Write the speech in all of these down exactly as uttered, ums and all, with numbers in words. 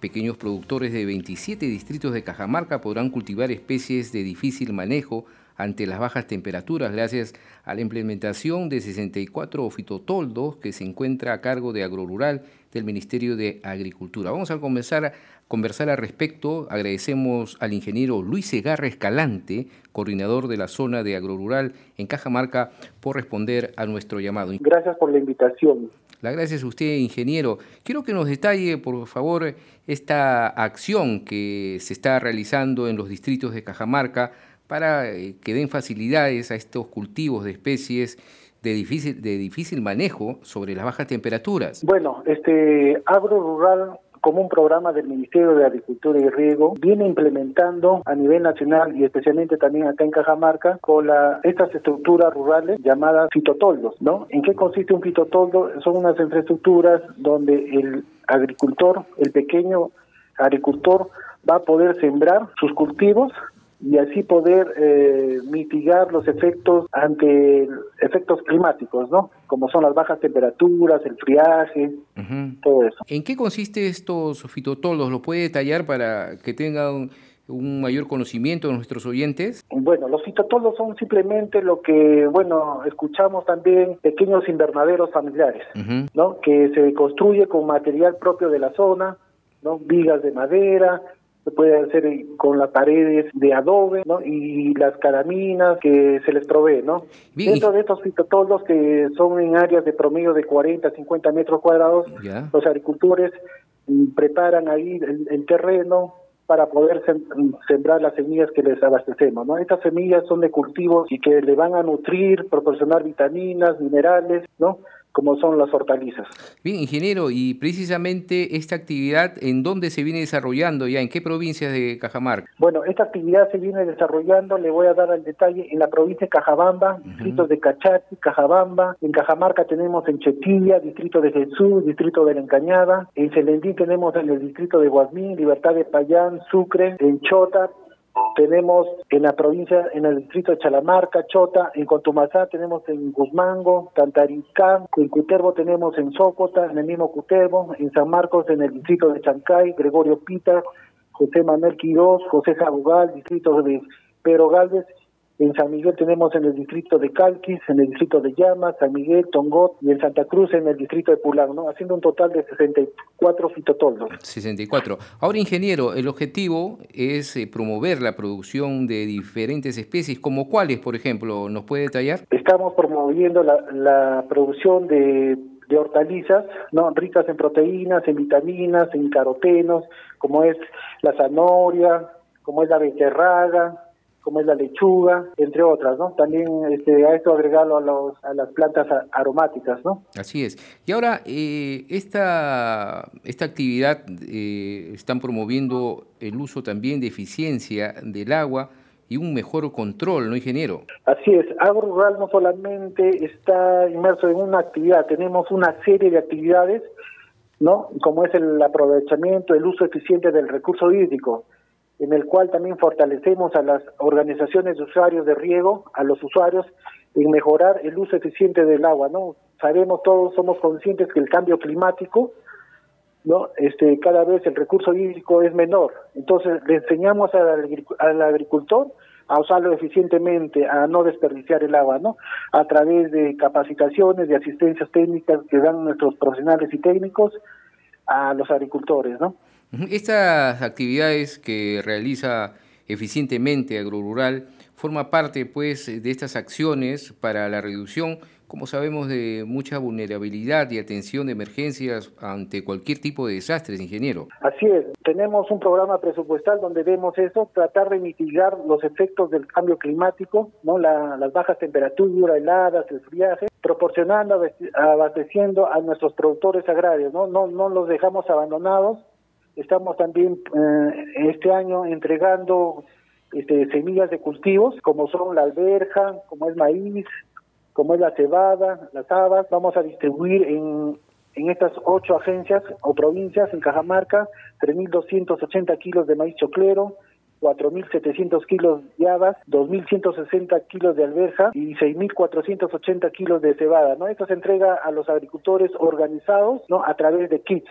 Pequeños productores de veintisiete distritos de Cajamarca podrán cultivar especies de difícil manejo ante las bajas temperaturas gracias a la implementación de sesenta y cuatro fitotoldos que se encuentra a cargo de Agrorural del Ministerio de Agricultura. Vamos a comenzar a conversar al respecto. Agradecemos al ingeniero Luis Segarra Escalante, coordinador de la zona de Agrorural en Cajamarca, por responder a nuestro llamado. Gracias por la invitación. La gracias a usted, ingeniero. Quiero que nos detalle, por favor, esta acción que se está realizando en los distritos de Cajamarca para que den facilidades a estos cultivos de especies de difícil, de difícil manejo sobre las bajas temperaturas. Bueno, este Agrorural, como un programa del Ministerio de Agricultura y Riego, viene implementando a nivel nacional y especialmente también acá en Cajamarca con la, estas estructuras rurales llamadas fitotoldos, ¿no? ¿En qué consiste un fitotoldo? Son unas infraestructuras donde el agricultor, el pequeño agricultor, va a poder sembrar sus cultivos y así poder eh, mitigar los efectos ante efectos climáticos, ¿no? Como son las bajas temperaturas, el friaje, uh-huh. todo eso. ¿En qué consiste estos fitotoldos? ¿Lo puede detallar para que tengan un mayor conocimiento de nuestros oyentes? Bueno, los fitotoldos son simplemente lo que, bueno, escuchamos también pequeños invernaderos familiares, uh-huh. ¿no? Que se construye con material propio de la zona, ¿no? Vigas de madera, se puede hacer con las paredes de adobe, ¿no? Y las caraminas que se les provee, ¿no? Bien. Dentro de estos fitotoldos que son en áreas de promedio de cuarenta a cincuenta metros cuadrados, ¿ya? Los agricultores preparan ahí el, el terreno para poder sembrar las semillas que les abastecemos, ¿no? Estas semillas son de cultivos y que le van a nutrir, proporcionar vitaminas, minerales, ¿no? Como son las hortalizas. Bien, ingeniero, y precisamente esta actividad, ¿en dónde se viene desarrollando ya? ¿En qué provincias de Cajamarca? Bueno, esta actividad se viene desarrollando, le voy a dar el detalle, en la provincia de Cajabamba, uh-huh. distritos de Cachati, Cajabamba, en Cajamarca tenemos en Chetilla, distrito de Jesús, distrito de La Encañada, en Celendín tenemos en el distrito de Guasmín, Libertad de Payán, Sucre, en Chota, tenemos en la provincia, en el distrito de Chalamarca, Chota, en Contumazá tenemos en Guzmango, Tantaricá, en Cutervo tenemos en Sócota, en el mismo Cutervo, en San Marcos en el distrito de Chancay, Gregorio Pita, José Manuel Quirós, José Jabugal, distrito de Pedro Galvez, en San Miguel tenemos en el distrito de Calquis, en el distrito de Llamas, San Miguel, Tongot y en Santa Cruz en el distrito de Pulán, ¿no? Haciendo un total de sesenta y cuatro fitotoldos. sesenta y cuatro. Ahora, ingeniero, el objetivo es eh, promover la producción de diferentes especies, ¿como cuáles, por ejemplo? ¿Nos puede detallar? Estamos promoviendo la, la producción de, de hortalizas, ¿no? Ricas en proteínas, en vitaminas, en carotenos, como es la zanahoria, como es la beterraga, como es la lechuga, entre otras, ¿no? También este, a esto agregarlo a, los, a las plantas aromáticas, ¿no? Así es. Y ahora, eh, esta, esta actividad eh, están promoviendo el uso también de eficiencia del agua y un mejor control, ¿no, ingeniero? Así es. Agrorural no solamente está inmerso en una actividad, tenemos una serie de actividades, ¿no? Como es el aprovechamiento, el uso eficiente del recurso hídrico, en el cual también fortalecemos a las organizaciones de usuarios de riego, a los usuarios, en mejorar el uso eficiente del agua, ¿no? Sabemos todos, somos conscientes que el cambio climático, ¿no? Este, cada vez el recurso hídrico es menor, entonces le enseñamos al, al agricultor a usarlo eficientemente, a no desperdiciar el agua, ¿no? A través de capacitaciones, de asistencias técnicas que dan nuestros profesionales y técnicos a los agricultores, ¿no? Estas actividades que realiza eficientemente Agrorural forma parte, pues, de estas acciones para la reducción, como sabemos, de mucha vulnerabilidad y atención de emergencias ante cualquier tipo de desastres, ingeniero. Así es, tenemos un programa presupuestal donde vemos eso, tratar de mitigar los efectos del cambio climático, ¿no? La, las bajas temperaturas, heladas, el friaje, proporcionando, abasteciendo a nuestros productores agrarios, ¿no? No, no los dejamos abandonados. Estamos también eh, este año entregando este, semillas de cultivos, como son la alberja, como es maíz, como es la cebada, las habas. Vamos a distribuir en, en estas ocho agencias o provincias, en Cajamarca, tres mil doscientos ochenta kilos de maíz choclero, cuatro mil setecientos kilos de habas, dos mil ciento sesenta kilos de alberja y seis mil cuatrocientos ochenta kilos de cebada, ¿no? Esto se entrega a los agricultores organizados, ¿no? A través de kits,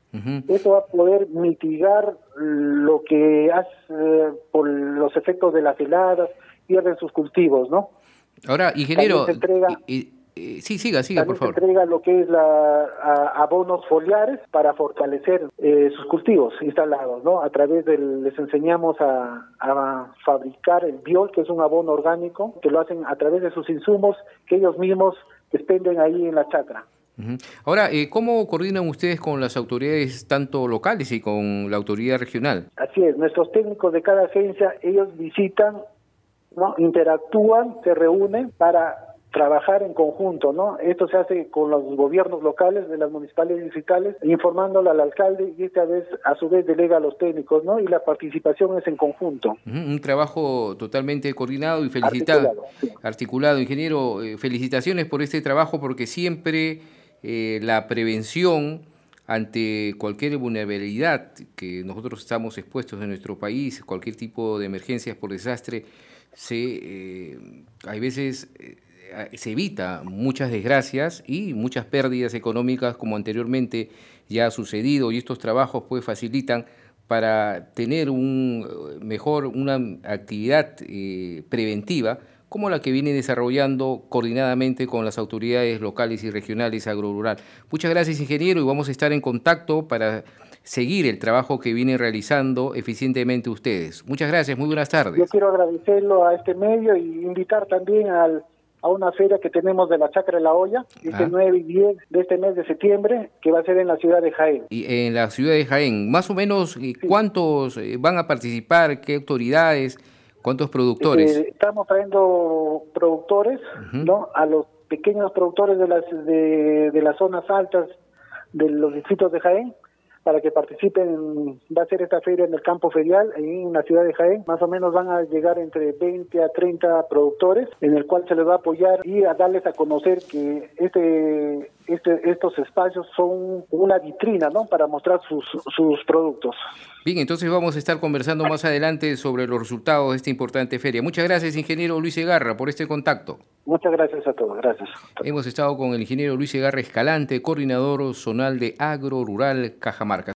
Uh-huh. Eso va a poder mitigar lo que hace eh, por los efectos de las heladas, pierden sus cultivos, ¿no? Ahora, ingeniero, se entrega, eh, eh, sí, siga, siga, por favor. Se entrega lo que es la a, abonos foliares para fortalecer eh, sus cultivos instalados, ¿no? A través del, les enseñamos a, a fabricar el biol, que es un abono orgánico, que lo hacen a través de sus insumos que ellos mismos expenden ahí en la chacra. Ahora, eh, ¿cómo coordinan ustedes con las autoridades tanto locales y con la autoridad regional? Así es, nuestros técnicos de cada agencia, ellos visitan, ¿no? Interactúan, se reúnen para trabajar en conjunto, ¿no? Esto se hace con los gobiernos locales, de las municipalidades y distritales, informándole al alcalde y esta vez, a su vez, delega a los técnicos, ¿no? Y la participación es en conjunto. Uh-huh, un trabajo totalmente coordinado y felicitado. Articulado, sí. Articulado. Ingeniero, eh, felicitaciones por este trabajo porque siempre eh, la prevención ante cualquier vulnerabilidad que nosotros estamos expuestos en nuestro país, cualquier tipo de emergencias por desastre, se, eh, hay veces eh, se evita muchas desgracias y muchas pérdidas económicas como anteriormente ya ha sucedido, y estos trabajos pues facilitan para tener un mejor una actividad eh, preventiva como la que viene desarrollando coordinadamente con las autoridades locales y regionales agrorural. Muchas gracias, ingeniero, y vamos a estar en contacto para seguir el trabajo que vienen realizando eficientemente ustedes. Muchas gracias, muy buenas tardes. Yo quiero agradecerlo a este medio y invitar también al, a una feria que tenemos de la Chacra de la Olla, este ah. nueve y diez de este mes de septiembre, que va a ser en la ciudad de Jaén. Y en la ciudad de Jaén, más o menos, sí. ¿Cuántos van a participar? ¿Qué autoridades? ¿Cuántos productores? Eh, estamos trayendo productores, uh-huh. ¿no? A los pequeños productores de las de, de las zonas altas de los distritos de Jaén, para que participen. Va a ser esta feria en el campo ferial, ahí en la ciudad de Jaén. Más o menos van a llegar entre veinte a treinta productores, en el cual se les va a apoyar y a darles a conocer que este, este estos espacios son una vitrina, ¿no? Para mostrar sus, sus productos. Bien, entonces vamos a estar conversando más adelante sobre los resultados de esta importante feria. Muchas gracias, ingeniero Luis Segarra, por este contacto. Muchas gracias a todos, gracias. Hemos estado con el ingeniero Luis Segarra Escalante, coordinador zonal de Agro Rural Cajamarca.